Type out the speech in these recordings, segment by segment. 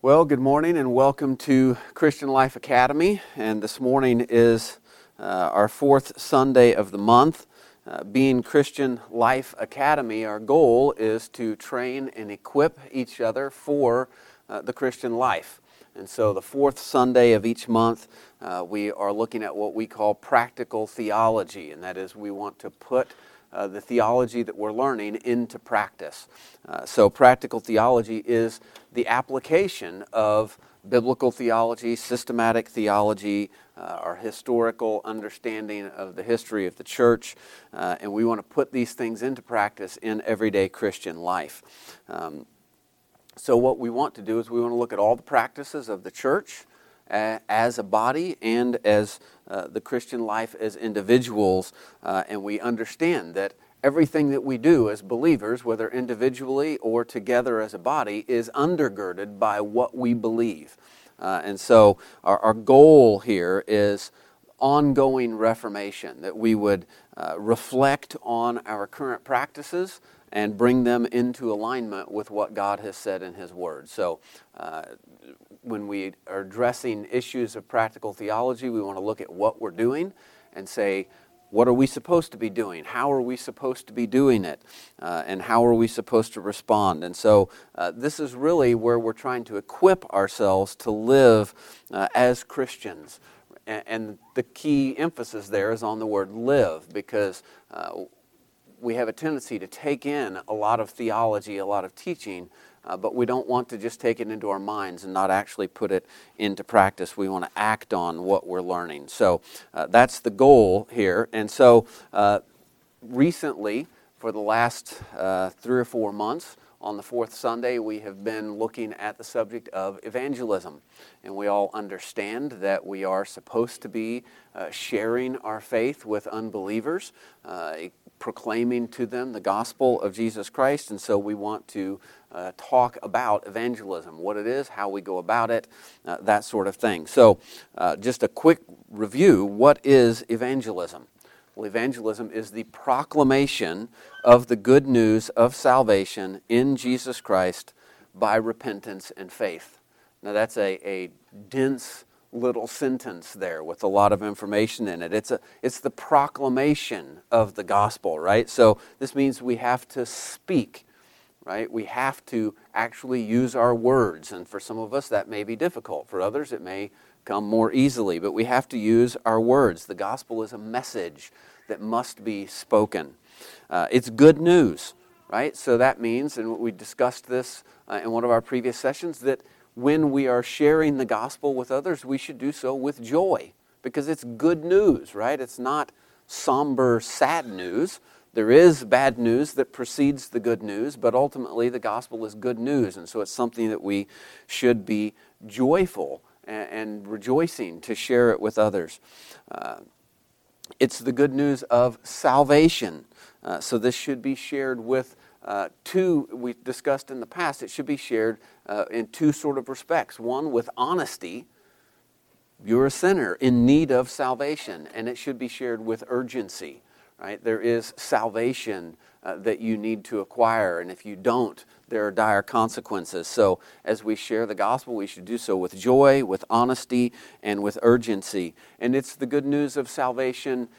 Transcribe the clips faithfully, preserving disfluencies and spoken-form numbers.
Well, good morning and welcome to Christian Life Academy. And this morning is uh, our fourth Sunday of the month. Uh, being Christian Life Academy, our goal is to train and equip each other for uh, the Christian life. And so the fourth Sunday of each month, uh, we are looking at what we call practical theology. And that is, we want to put Uh, the theology that we're learning into practice. Uh, so practical theology is the application of biblical theology, systematic theology, uh, our historical understanding of the history of the church, uh, and we want to put these things into practice in everyday Christian life. Um, so what we want to do is we want to look at all the practices of the church uh, as a body and as Uh, the Christian life as individuals, uh, and we understand that everything that we do as believers, whether individually or together as a body, is undergirded by what we believe. Uh, and so our, our goal here is ongoing reformation, that we would uh, reflect on our current practices and bring them into alignment with what God has said in His Word. So uh, when we are addressing issues of practical theology, we want to look at what we're doing and say, what are we supposed to be doing? How are we supposed to be doing it? Uh, and how are we supposed to respond? And so uh, this is really where we're trying to equip ourselves to live uh, as Christians. And, and the key emphasis there is on the word live, because uh, we have a tendency to take in a lot of theology, a lot of teaching, Uh, but we don't want to just take it into our minds and not actually put it into practice. We want to act on what we're learning. So uh, that's the goal here. And so uh, recently, for the last uh, three or four months, on the fourth Sunday, we have been looking at the subject of evangelism. And we all understand that we are supposed to be uh, sharing our faith with unbelievers, uh, proclaiming to them the gospel of Jesus Christ. And so we want to uh, talk about evangelism, what it is, how we go about it, uh, that sort of thing. So uh, just a quick review, what is evangelism? Well, evangelism is the proclamation of the good news of salvation in Jesus Christ by repentance and faith. Now that's a, a dense little sentence there with a lot of information in it. It's a it's the proclamation of the gospel, right? So this means we have to speak, right? We have to actually use our words, and for some of us that may be difficult. For others it may come more easily, but we have to use our words. The gospel is a message that must be spoken. Uh, it's good news, right? So that means, and we discussed this uh, in one of our previous sessions, that when we are sharing the gospel with others, we should do so with joy, because it's good news, right? It's not somber, sad news. There is bad news that precedes the good news, but ultimately the gospel is good news, and so it's something that we should be joyful and, and rejoicing to share it with others. Uh, it's the good news of salvation, uh, so this should be shared with Uh, two, we discussed in the past, it should be shared uh, in two sort of respects. One, with honesty. You're a sinner in need of salvation, and it should be shared with urgency, right? There is salvation uh, that you need to acquire, and if you don't, there are dire consequences. So as we share the gospel, we should do so with joy, with honesty, and with urgency. And it's the good news of salvation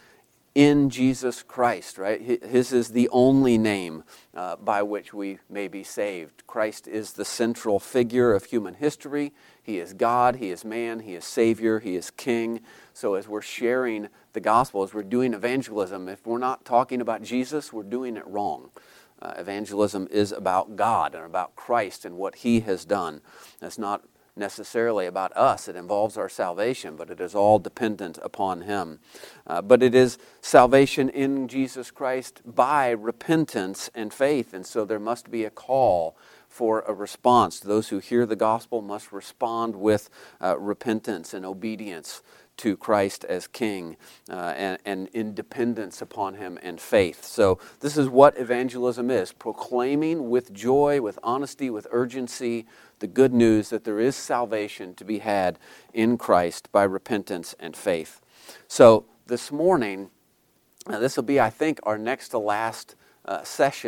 in Jesus Christ, right? His is the only name uh, by which we may be saved. Christ is the central figure of human history. He is God, He is man, He is Savior, He is King. So as we're sharing the gospel, as we're doing evangelism, if we're not talking about Jesus, we're doing it wrong. Uh, evangelism is about God and about Christ and what He has done. It's not necessarily about us. It involves our salvation, but it is all dependent upon Him. Uh, but it is salvation in Jesus Christ by repentance and faith, and so there must be a call for a response. Those who hear the gospel must respond with uh, repentance and obedience to Christ as King uh, and, and in dependence upon Him and faith. So this is what evangelism is, proclaiming with joy, with honesty, with urgency, the good news that there is salvation to be had in Christ by repentance and faith. So this morning, uh, this will be, I think, our next to last uh, session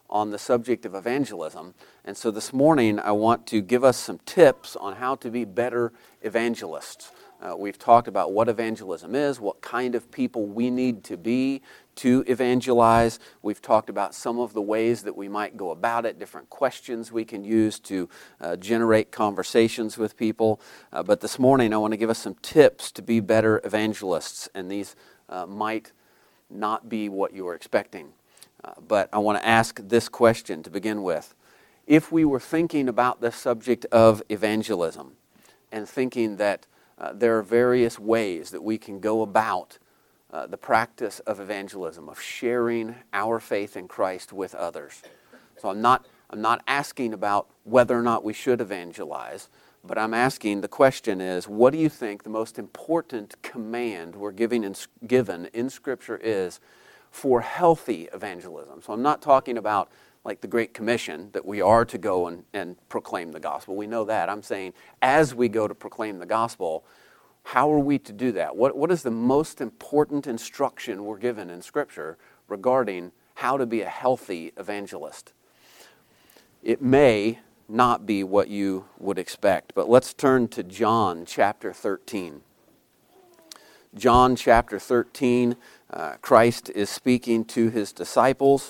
on the subject of evangelism. And so this morning I want to give us some tips on how to be better evangelists. Uh, we've talked about what evangelism is, what kind of people we need to be to evangelize. We've talked about some of the ways that we might go about it, different questions we can use to uh, generate conversations with people. Uh, but this morning I want to give us some tips to be better evangelists, and these uh, might not be what you were expecting. Uh, but I want to ask this question to begin with. If we were thinking about the subject of evangelism and thinking that uh, there are various ways that we can go about uh, the practice of evangelism, of sharing our faith in Christ with others. So I'm not, I'm not asking about whether or not we should evangelize, but I'm asking, the question is, what do you think the most important command we're giving in, given in Scripture is for healthy evangelism? So I'm not talking about like the Great Commission, that we are to go and, and proclaim the gospel. We know that. I'm saying as we go to proclaim the gospel, how are we to do that? What, what is the most important instruction we're given in Scripture regarding how to be a healthy evangelist? It may not be what you would expect, but let's turn to John chapter thirteen. John chapter thirteen, uh, Christ is speaking to his disciples.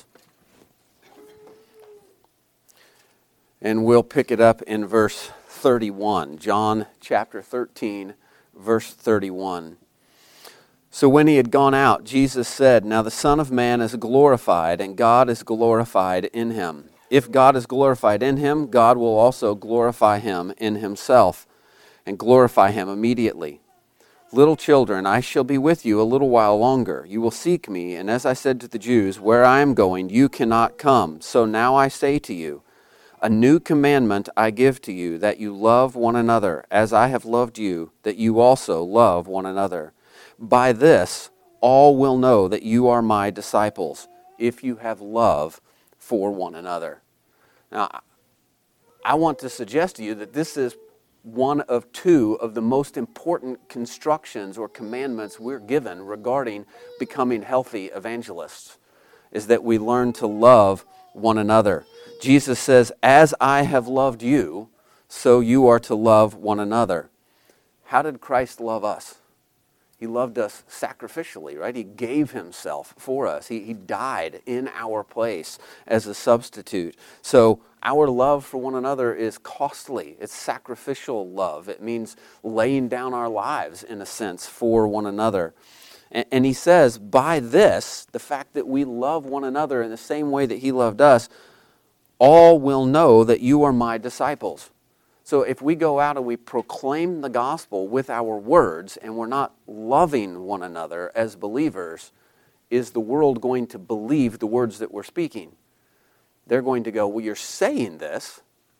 And we'll pick it up in verse thirty-one. John chapter thirteen, verse thirty-one. So when he had gone out, Jesus said, "Now the Son of Man is glorified, and God is glorified in him. If God is glorified in him, God will also glorify him in himself, and glorify him immediately. Little children, I shall be with you a little while longer. You will seek me, and as I said to the Jews, where I am going, you cannot come. So now I say to you, a new commandment I give to you, that you love one another, as I have loved you, that you also love one another. By this, all will know that you are my disciples, if you have love for one another." Now, I want to suggest to you that this is one of two of the most important constructions or commandments we're given regarding becoming healthy evangelists, is that we learn to love one another. Jesus says, "As I have loved you, so you are to love one another." How did Christ love us? He loved us sacrificially, right? He gave himself for us. He, he died in our place as a substitute. So our love for one another is costly. It's sacrificial love. It means laying down our lives, in a sense, for one another. And, and he says, by this, the fact that we love one another in the same way that he loved us, all will know that you are my disciples. So if we go out and we proclaim the gospel with our words and we're not loving one another as believers, is the world going to believe the words that we're speaking? They're going to go, well, you're saying this,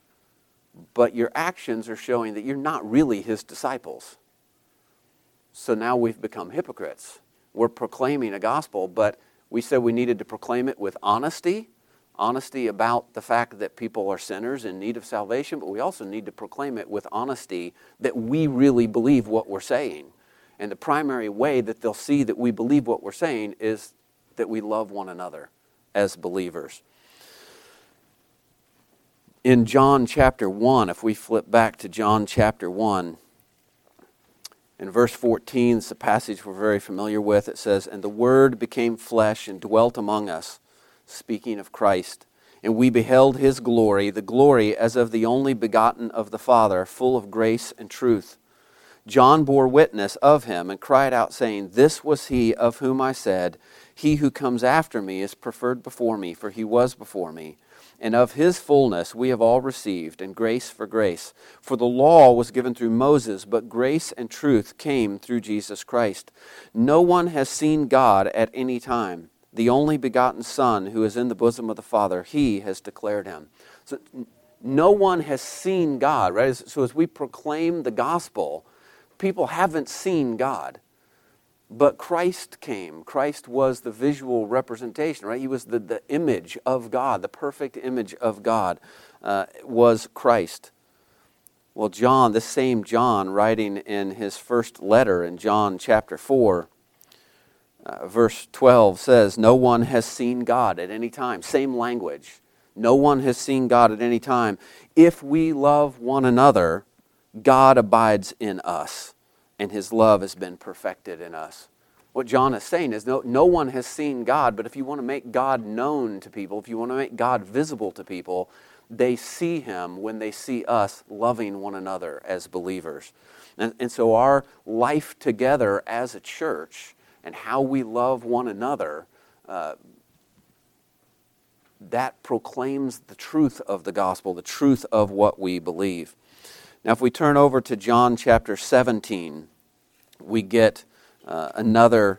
but your actions are showing that you're not really his disciples. So now we've become hypocrites. We're proclaiming a gospel, but we said we needed to proclaim it with honesty, honesty about the fact that people are sinners in need of salvation, but we also need to proclaim it with honesty that we really believe what we're saying. And the primary way that they'll see that we believe what we're saying is that we love one another as believers. In John chapter one, if we flip back to John chapter one, in verse fourteen, it's a passage we're very familiar with. It says, "And the Word became flesh and dwelt among us," speaking of Christ, "and we beheld his glory, the glory as of the only begotten of the Father, full of grace and truth. John bore witness of him and cried out, saying, This was he of whom I said, He who comes after me is preferred before me, for he was before me. And of his fullness we have all received, and grace for grace. For the law was given through Moses, but grace and truth came through Jesus Christ. No one has seen God at any time. The only begotten Son, who is in the bosom of the Father, he has declared him." So no one has seen God, right? So as we proclaim the gospel, people haven't seen God. But Christ came. Christ was the visual representation, right? He was the, the image of God, the perfect image of God uh, was Christ. Well, John, this same John, writing in his first letter in John chapter four, uh, verse twelve says, "No one has seen God at any time." Same language. No one has seen God at any time. If we love one another, God abides in us, and his love has been perfected in us. What John is saying is no, no one has seen God, but if you want to make God known to people, if you want to make God visible to people, they see him when they see us loving one another as believers. And, and so our life together as a church and how we love one another, uh, that proclaims the truth of the gospel, the truth of what we believe. Now, if we turn over to John chapter seventeen, we get uh, another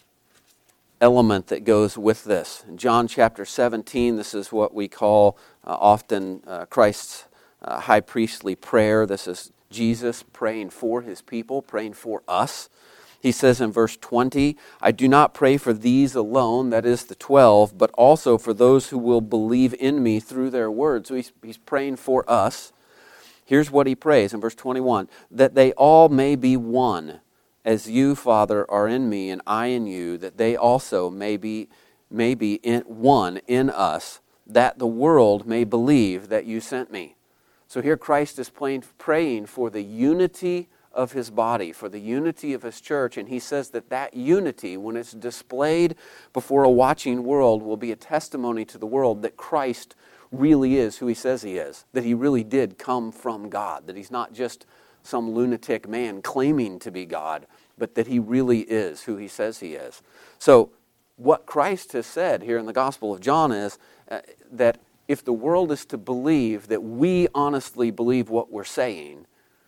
element that goes with this. In John chapter seventeen, this is what we call uh, often uh, Christ's uh, high priestly prayer. This is Jesus praying for his people, praying for us. He says in verse twenty, I do not pray for these alone, that is the twelve, but also for those who will believe in me through their word. So he's, he's praying for us. Here's what he prays in verse twenty-one, that they all may be one, as you, Father, are in me and I in you, that they also may be, may be in one in us, that the world may believe that you sent me. So here Christ is praying, praying for the unity of his body, for the unity of his church, and he says that that unity, when it's displayed before a watching world, will be a testimony to the world that Christ really is who he says he is, that he really did come from God, that he's not just some lunatic man claiming to be God, but that he really is who he says he is. So what Christ has said here in the Gospel of John is uh, that if the world is to believe that we honestly believe what we're saying,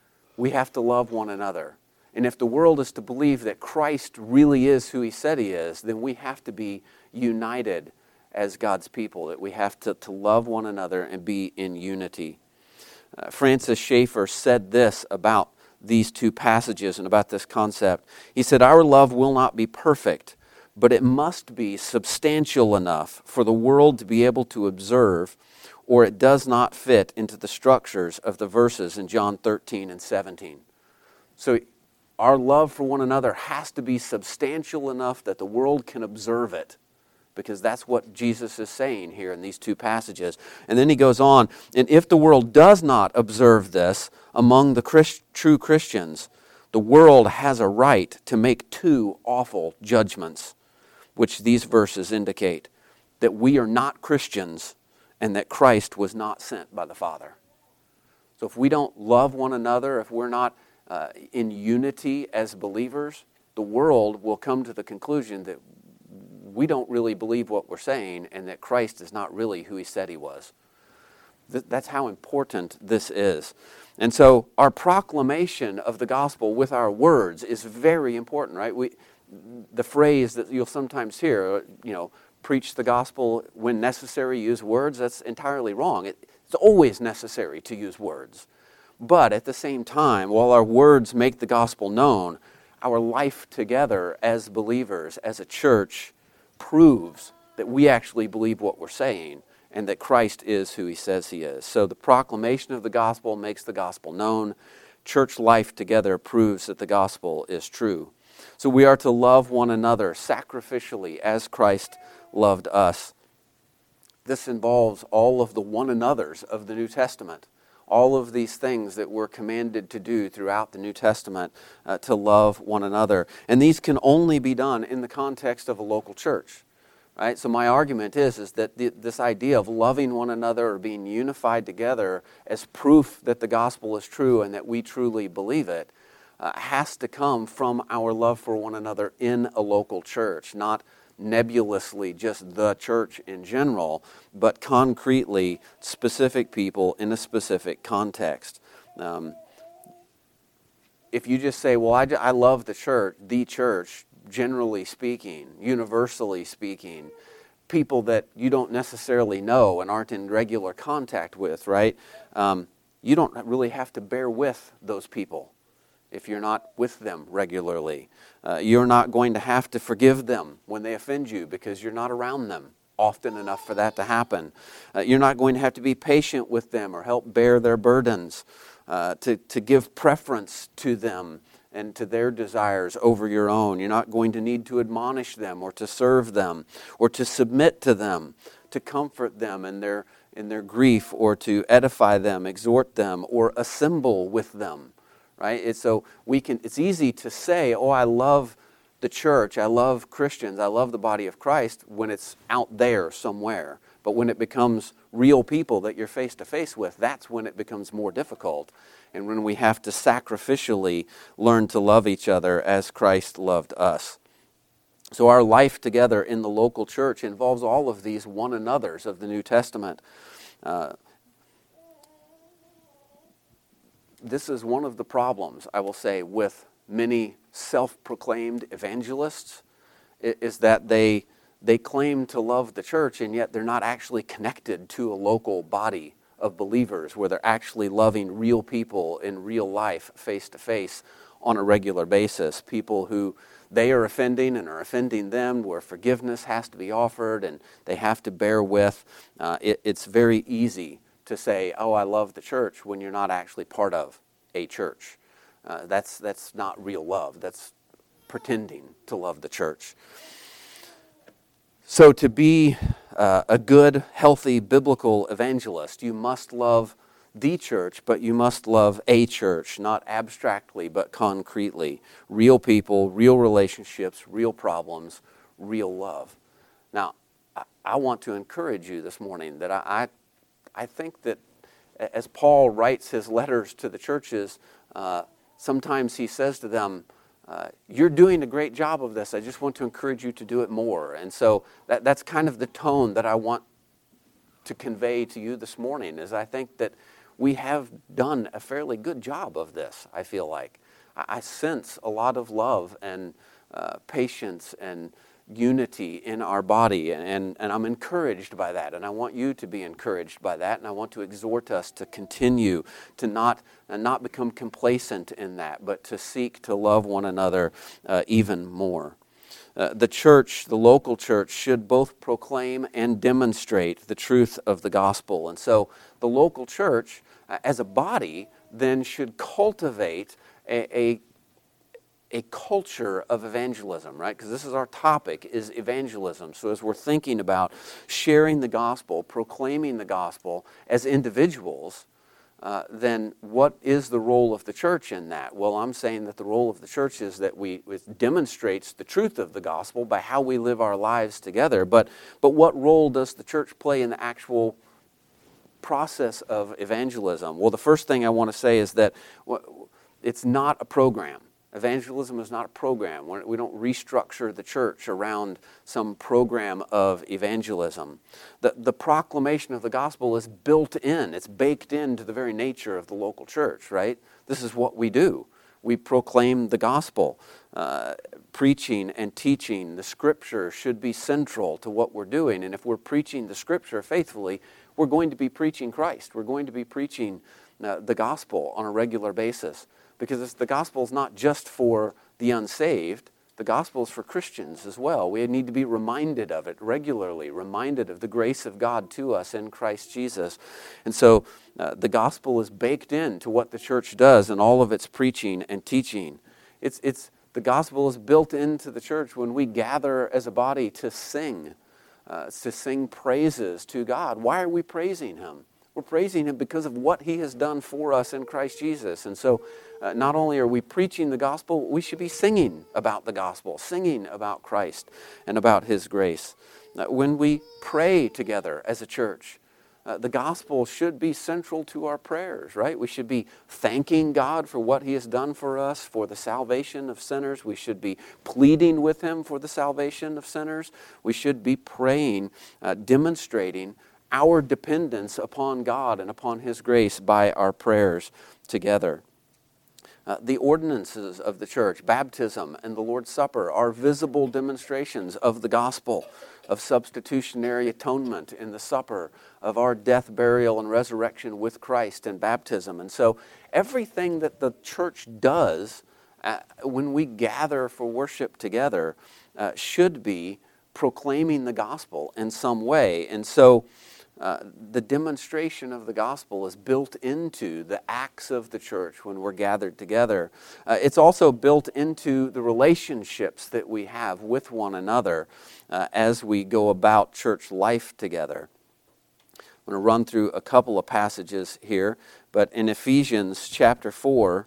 we have to love one another. And if the world is to believe that Christ really is who he said he is, then we have to be united as God's people, that we have to, to love one another and be in unity. Uh, Francis Schaeffer said this about these two passages and about this concept. He said, our love will not be perfect, but it must be substantial enough for the world to be able to observe, or it does not fit into the structures of the verses in John thirteen and seventeen. So our love for one another has to be substantial enough that the world can observe it, because that's what Jesus is saying here in these two passages. And then he goes on, and if the world does not observe this among the Christ, true Christians, the world has a right to make two awful judgments, which these verses indicate, that we are not Christians and that Christ was not sent by the Father. So if we don't love one another, if we're not uh, in unity as believers, the world will come to the conclusion that we don't really believe what we're saying and that Christ is not really who he said he was. Th- that's how important this is. And so our proclamation of the gospel with our words is very important, right? We, the phrase that you'll sometimes hear, you know, preach the gospel when necessary, use words, that's entirely wrong. It, it's always necessary to use words. But at the same time, while our words make the gospel known, our life together as believers, as a church, proves that we actually believe what we're saying and that Christ is who he says he is. So the proclamation of the gospel makes the gospel known. Church life together proves that the gospel is true. So we are to love one another sacrificially as Christ loved us. This involves all of the one another's of the New Testament. All of these things that we're commanded to do throughout the New Testament uh, to love one another. And these can only be done in the context of a local church. Right? So my argument is, is that the, this idea of loving one another or being unified together as proof that the gospel is true and that we truly believe it uh, has to come from our love for one another in a local church, not nebulously just the church in general, but concretely specific people in a specific context. Um, if you just say, well, I, I love the church, the church, generally speaking, universally speaking, people that you don't necessarily know and aren't in regular contact with, right? Um, you don't really have to bear with those people if you're not with them regularly. Uh, you're not going to have to forgive them when they offend you because you're not around them often enough for that to happen. Uh, you're not going to have to be patient with them or help bear their burdens, uh, to, to give preference to them and to their desires over your own. You're not going to need to admonish them or to serve them or to submit to them, to comfort them in their in their grief, or to edify them, exhort them, or assemble with them, right? It's so we can. It's easy to say, "Oh, I love the church. I love Christians. I love the body of Christ," when it's out there somewhere. But when it becomes real people that you're face to face with, that's when it becomes more difficult, and when we have to sacrificially learn to love each other as Christ loved us. So our life together in the local church involves all of these one another's of the New Testament. Uh, this is one of the problems, I will say, with many self-proclaimed evangelists, is that they they claim to love the church, and yet they're not actually connected to a local body of believers where they're actually loving real people in real life, face to face, on a regular basis. People who they are offending and are offending them, where forgiveness has to be offered and they have to bear with. Uh, it, it's very easy to say, "Oh, I love the church," when you're not actually part of a church. Uh, that's that's not real love. That's pretending to love the church. So to be uh, a good, healthy, biblical evangelist, you must love the church, but you must love a church, not abstractly, but concretely. Real people, real relationships, real problems, real love. Now, I, I want to encourage you this morning that I, I, I think that as Paul writes his letters to the churches, uh, sometimes he says to them, uh, "You're doing a great job of this. I just want to encourage you to do it more." And so that, that's kind of the tone that I want to convey to you this morning, is I think that we have done a fairly good job of this, I feel like. I, I sense a lot of love and uh, patience and unity in our body, and, and, and I'm encouraged by that, and I want you to be encouraged by that, and I want to exhort us to continue to not, uh, not become complacent in that, but to seek to love one another uh, even more. Uh, the church, the local church, should both proclaim and demonstrate the truth of the gospel. And so the local church, uh, as a body, then should cultivate a, a, a culture of evangelism, right? Because this is our topic, is evangelism. So as we're thinking about sharing the gospel, proclaiming the gospel as individuals, Uh, then what is the role of the church in that? Well, I'm saying that the role of the church is that we it demonstrates the truth of the gospel by how we live our lives together. But but what role does the church play in the actual process of evangelism? Well, the first thing I want to say is that it's not a program. Evangelism is not a program. We don't restructure the church around some program of evangelism. The, the proclamation of the gospel is built in. It's baked into the very nature of the local church, right? This is what we do. We proclaim the gospel. Uh, preaching and teaching the Scripture should be central to what we're doing. And if we're preaching the Scripture faithfully, we're going to be preaching Christ. We're going to be preaching uh, the gospel on a regular basis. Because it's, the gospel is not just for the unsaved. The gospel is for Christians as well. We need to be reminded of it regularly, reminded of the grace of God to us in Christ Jesus. And so uh, the gospel is baked into what the church does in all of its preaching and teaching. It's, it's, the gospel is built into the church when we gather as a body to sing, uh, to sing praises to God. Why are we praising Him? We're praising Him because of what He has done for us in Christ Jesus. And so uh, not only are we preaching the gospel, we should be singing about the gospel, singing about Christ and about His grace. Uh, when we pray together as a church, uh, the gospel should be central to our prayers, right? We should be thanking God for what He has done for us, for the salvation of sinners. We should be pleading with Him for the salvation of sinners. We should be praying, uh, demonstrating our dependence upon God and upon His grace by our prayers together. Uh, the ordinances of the church, baptism and the Lord's Supper, are visible demonstrations of the gospel, of substitutionary atonement in the supper, of our death, burial, and resurrection with Christ in baptism. And so everything that the church does uh, when we gather for worship together uh, should be proclaiming the gospel in some way. And so Uh, the demonstration of the gospel is built into the acts of the church when we're gathered together. Uh, it's also built into the relationships that we have with one another uh, as we go about church life together. I'm going to run through a couple of passages here, but in Ephesians chapter four,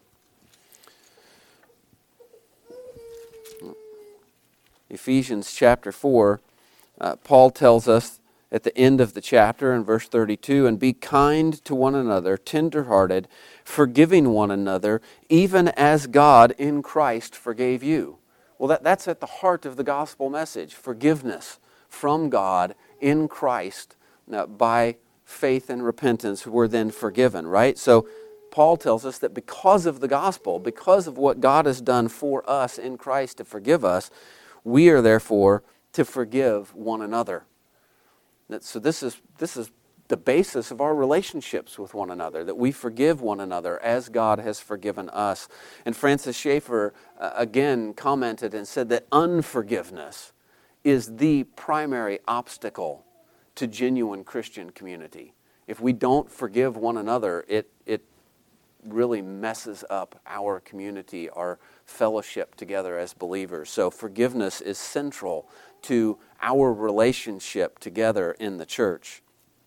Ephesians chapter four, uh, Paul tells us at the end of the chapter in verse thirty-two, and be kind to one another, tenderhearted, forgiving one another, even as God in Christ forgave you. Well, that, that's at the heart of the gospel message, forgiveness from God in Christ. Now, by faith and repentance, we're then forgiven, right? So Paul tells us that because of the gospel, because of what God has done for us in Christ to forgive us, we are therefore to forgive one another. So this is this is the basis of our relationships with one another, that we forgive one another as God has forgiven us. And Francis Schaeffer uh, again commented and said that unforgiveness is the primary obstacle to genuine Christian community. If we don't forgive one another, it it really messes up our community, our fellowship together as believers. So forgiveness is central to our relationship together in the church.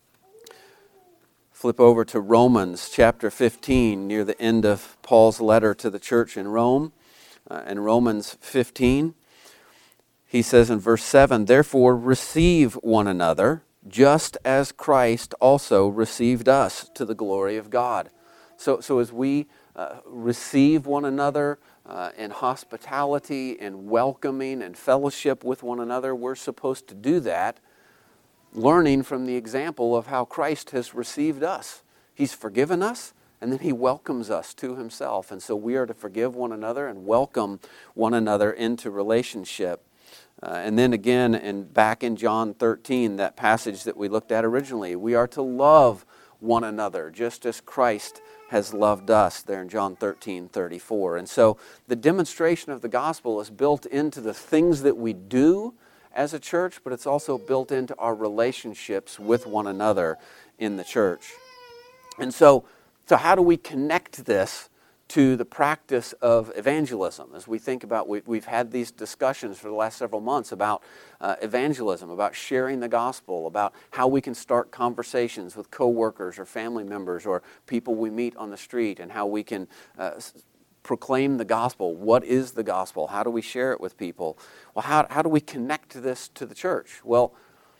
Flip over to Romans chapter fifteen, near the end of Paul's letter to the church in Rome. Uh, in Romans fifteen, he says in verse seven, therefore receive one another, just as Christ also received us to the glory of God. So, so as we uh, receive one another uh, in hospitality and welcoming and fellowship with one another, we're supposed to do that, learning from the example of how Christ has received us. He's forgiven us, and then He welcomes us to Himself. And so we are to forgive one another and welcome one another into relationship. Uh, and then again, and back in John thirteen, that passage that we looked at originally, we are to love one another, just as Christ has loved us, there in John thirteen thirty-four. And so the demonstration of the gospel is built into the things that we do as a church, but it's also built into our relationships with one another in the church. And so, so how do we connect this to the practice of evangelism? As we think about, we, we've had these discussions for the last several months about uh, evangelism, about sharing the gospel, about how we can start conversations with coworkers or family members or people we meet on the street, and how we can uh, proclaim the gospel. What is the gospel? How do we share it with people? Well, how, how do we connect this to the church? Well,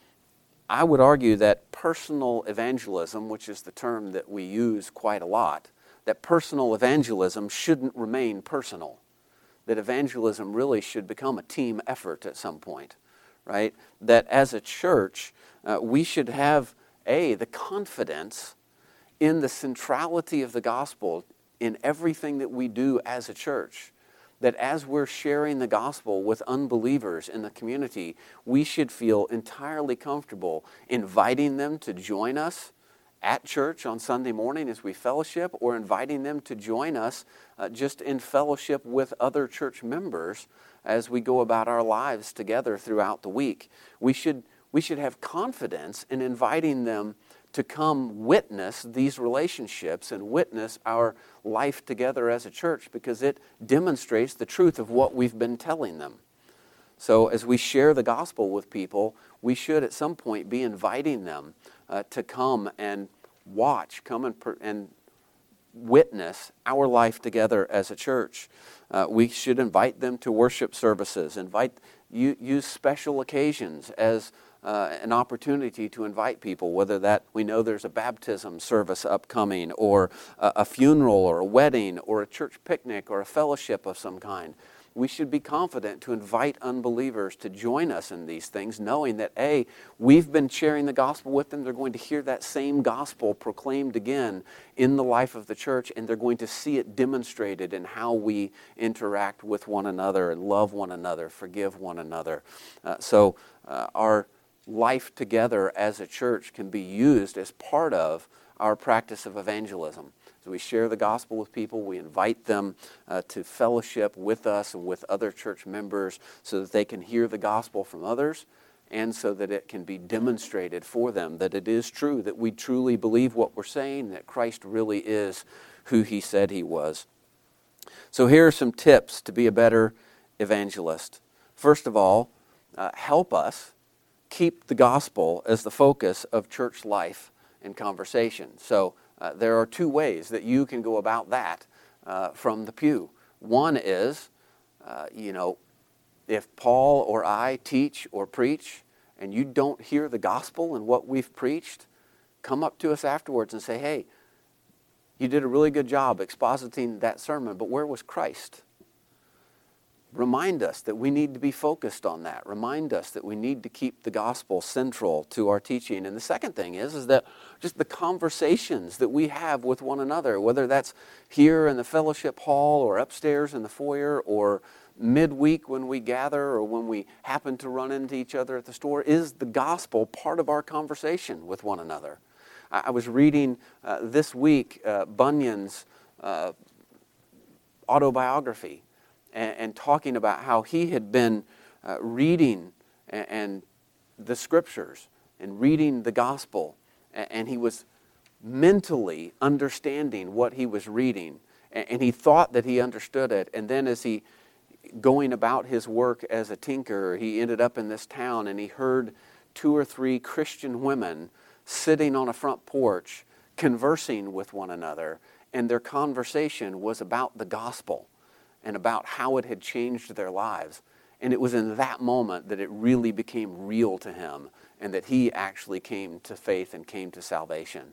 I would argue that personal evangelism, which is the term that we use quite a lot, that personal evangelism shouldn't remain personal. That evangelism really should become a team effort at some point, right? That as a church, uh, we should have, A, the confidence in the centrality of the gospel in everything that we do as a church. That as we're sharing the gospel with unbelievers in the community, we should feel entirely comfortable inviting them to join us at church on Sunday morning as we fellowship, or inviting them to join us uh, just in fellowship with other church members as we go about our lives together throughout the week. We should, we should have confidence in inviting them to come witness these relationships and witness our life together as a church, because it demonstrates the truth of what we've been telling them. So as we share the gospel with people, we should at some point be inviting them uh, to come and watch, come and, per- and witness our life together as a church. Uh, we should invite them to worship services, invite you, use special occasions as uh, an opportunity to invite people, whether that we know there's a baptism service upcoming, or a, a funeral, or a wedding, or a church picnic, or a fellowship of some kind. We should be confident to invite unbelievers to join us in these things, knowing that, A, we've been sharing the gospel with them. They're going to hear that same gospel proclaimed again in the life of the church, and they're going to see it demonstrated in how we interact with one another and love one another, forgive one another. Uh, so uh, our life together as a church can be used as part of our practice of evangelism. So we share the gospel with people, we invite them uh, to fellowship with us and with other church members so that they can hear the gospel from others, and so that it can be demonstrated for them that it is true, that we truly believe what we're saying, that Christ really is who He said He was. So here are some tips to be a better evangelist. First of all, uh, help us keep the gospel as the focus of church life in conversation. So uh, there are two ways that you can go about that uh, from the pew. One is, uh, you know, if Paul or I teach or preach and you don't hear the gospel in what we've preached, come up to us afterwards and say, hey, you did a really good job expositing that sermon, but where was Christ? Remind us that we need to be focused on that. Remind us that we need to keep the gospel central to our teaching. And the second thing is, is that just the conversations that we have with one another, whether that's here in the fellowship hall or upstairs in the foyer or midweek when we gather or when we happen to run into each other at the store, is the gospel part of our conversation with one another. I, I was reading uh, this week uh, Bunyan's uh, autobiography, and talking about how he had been uh, reading and, and the scriptures and reading the gospel, and, and he was mentally understanding what he was reading, and, and he thought that he understood it. And then as he going about his work as a tinker, he ended up in this town and he heard two or three Christian women sitting on a front porch conversing with one another, and their conversation was about the gospel and about how it had changed their lives. And it was in that moment that it really became real to him and that he actually came to faith and came to salvation.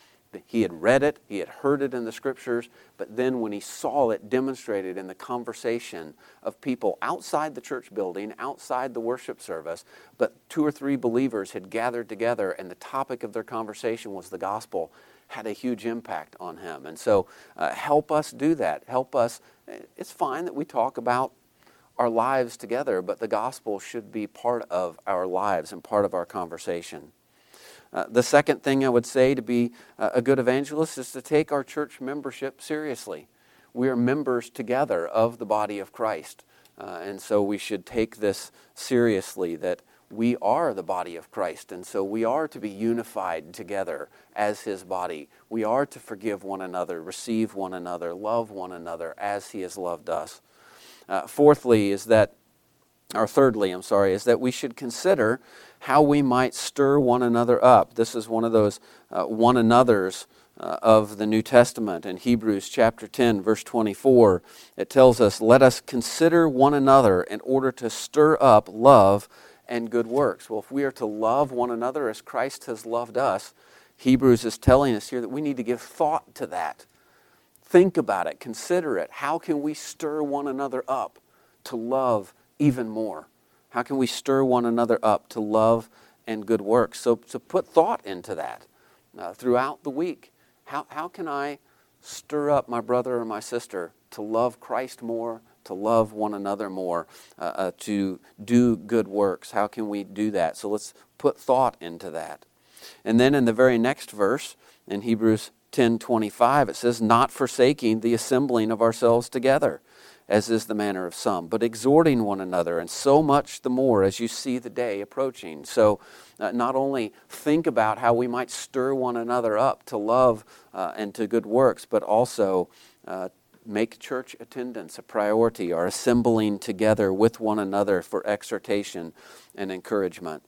He had read it, he had heard it in the scriptures, but then when he saw it demonstrated in the conversation of people outside the church building, outside the worship service, but two or three believers had gathered together and the topic of their conversation was the gospel, had a huge impact on him. And so uh, help us do that. Help us. It's fine that we talk about our lives together, but the gospel should be part of our lives and part of our conversation. Uh, the second thing I would say to be uh, a good evangelist is to take our church membership seriously. We are members together of the body of Christ. Uh, and so we should take this seriously, that we are the body of Christ, and so we are to be unified together as His body. We are to forgive one another, receive one another, love one another as He has loved us. Uh, fourthly is that, or thirdly, I'm sorry, is that we should consider how we might stir one another up. This is one of those uh, one another's uh, of the New Testament. In Hebrews chapter ten, verse twenty-four, it tells us, "Let us consider one another in order to stir up love and good works." Well, if we are to love one another as Christ has loved us, Hebrews is telling us here that we need to give thought to that. Think about it, consider it. How can we stir one another up to love even more? How can we stir one another up to love and good works? So to put thought into that uh, throughout the week. How, how can I stir up my brother or my sister to love Christ more, to love one another more, uh, uh, to do good works? How can we do that? So let's put thought into that. And then in the very next verse, in Hebrews ten twenty-five, it says, "Not forsaking the assembling of ourselves together, as is the manner of some, but exhorting one another, and so much the more as you see the day approaching." So uh, not only think about how we might stir one another up to love uh, and to good works, but also uh, make church attendance a priority, or assembling together with one another for exhortation and encouragement.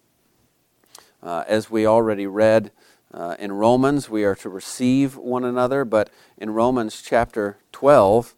Uh, as we already read uh, in Romans, we are to receive one another, but in Romans chapter twelve,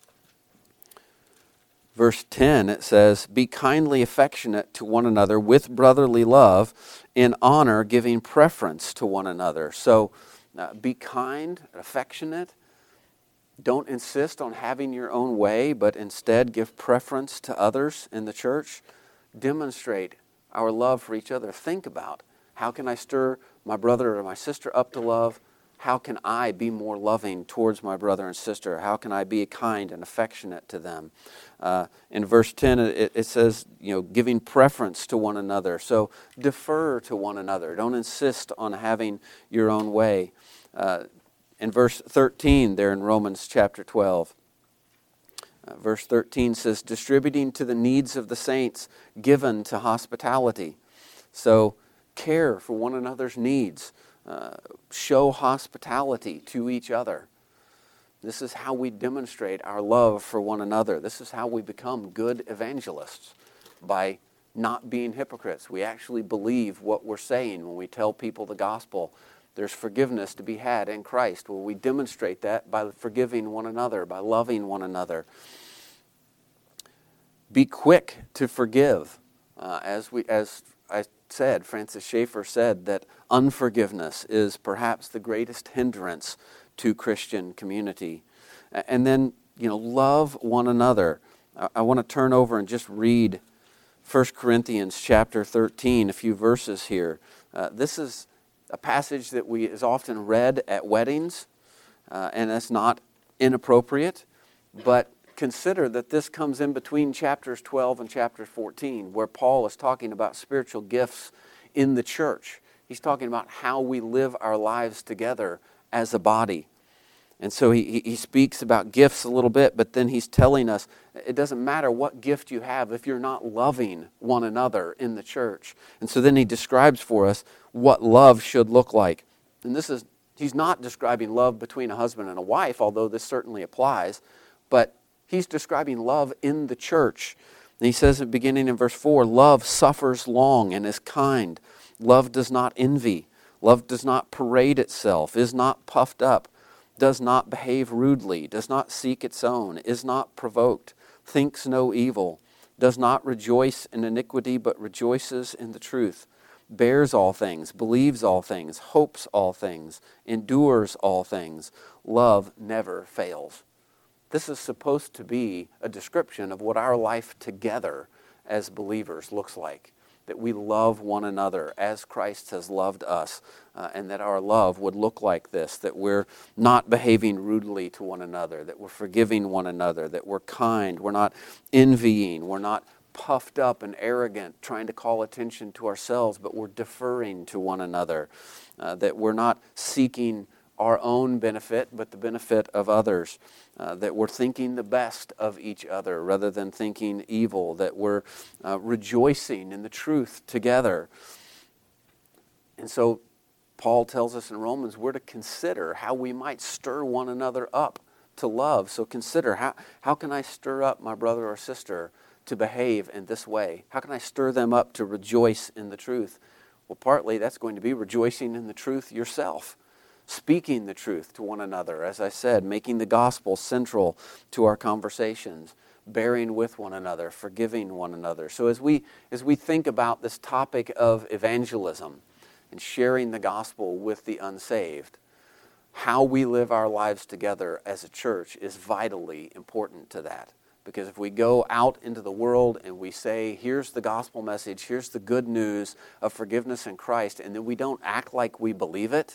verse ten, it says, "Be kindly affectionate to one another with brotherly love, in honor giving preference to one another." So uh, be kind, affectionate. Don't insist on having your own way, but instead give preference to others in the church. Demonstrate our love for each other. Think about, how can I stir my brother or my sister up to love? How can I be more loving towards my brother and sister? How can I be kind and affectionate to them? Uh, in verse ten, it, it says, you know, giving preference to one another. So defer to one another. Don't insist on having your own way. Uh, in verse thirteen, there in Romans chapter twelve, uh, verse thirteen says, "Distributing to the needs of the saints, given to hospitality." So care for one another's needs. Uh, show hospitality to each other. This is how we demonstrate our love for one another. This is how we become good evangelists, by not being hypocrites. We actually believe what we're saying when we tell people the gospel, There's forgiveness to be had in Christ. Well, we demonstrate that by forgiving one another, by loving one another. Be quick to forgive. Uh, as we, as I said, Francis Schaeffer said that unforgiveness is perhaps the greatest hindrance to Christian community. And then, you know, love one another. I, I want to turn over and just read First Corinthians chapter thirteen, a few verses here. Uh, this is a passage that we is often read at weddings, uh, and that's not inappropriate, but consider that this comes in between chapters twelve and chapter fourteen, where Paul is talking about spiritual gifts in the church. He's talking about how we live our lives together as a body. And so he, he speaks about gifts a little bit, but then he's telling us it doesn't matter what gift you have if you're not loving one another in the church. And so then he describes for us what love should look like. And this is, he's not describing love between a husband and a wife, although this certainly applies, but he's describing love in the church. And he says, beginning in verse four, love suffers long and is kind. Love does not envy. Love does not parade itself, is not puffed up, does not behave rudely, does not seek its own, is not provoked, thinks no evil, does not rejoice in iniquity, but rejoices in the truth, bears all things, believes all things, hopes all things, endures all things. Love never fails. This is supposed to be a description of what our life together as believers looks like. That we love one another as Christ has loved us, uh, and that our love would look like this, that we're not behaving rudely to one another, that we're forgiving one another, that we're kind, we're not envying, we're not puffed up and arrogant, trying to call attention to ourselves, but we're deferring to one another, uh, that we're not seeking our own benefit, but the benefit of others, uh, that we're thinking the best of each other rather than thinking evil, that we're uh, rejoicing in the truth together. And so Paul tells us in Romans we're to consider how we might stir one another up to love. So consider, how, how can I stir up my brother or sister to behave in this way? How can I stir them up to rejoice in the truth? Well, partly that's going to be rejoicing in the truth yourself. Speaking the truth to one another, as I said, making the gospel central to our conversations, bearing with one another, forgiving one another. So as we as we think about this topic of evangelism and sharing the gospel with the unsaved, how we live our lives together as a church is vitally important to that. Because if we go out into the world and we say, here's the gospel message, here's the good news of forgiveness in Christ, and then we don't act like we believe it,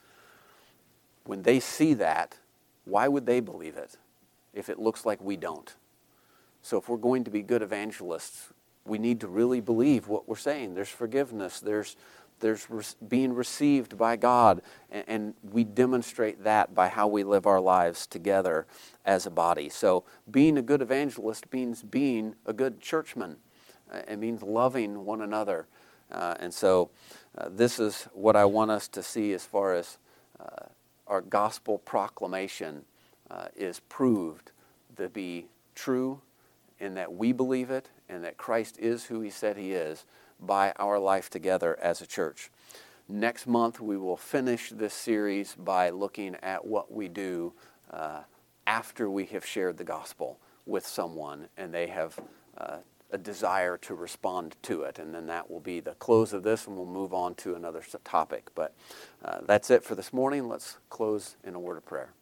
when they see that, why would they believe it if it looks like we don't? So if we're going to be good evangelists, we need to really believe what we're saying. There's forgiveness, there's there's re- being received by God, and, and we demonstrate that by how we live our lives together as a body. So being a good evangelist means being a good churchman. Uh, it means loving one another. Uh, and so uh, this is what I want us to see as far as uh, our gospel proclamation uh, is proved to be true in that we believe it and that Christ is who he said he is by our life together as a church. Next month we will finish this series by looking at what we do uh, after we have shared the gospel with someone and they have uh, a desire to respond to it. And then that will be the close of this, and we'll move on to another topic. But uh, that's it for this morning. Let's close in a word of prayer.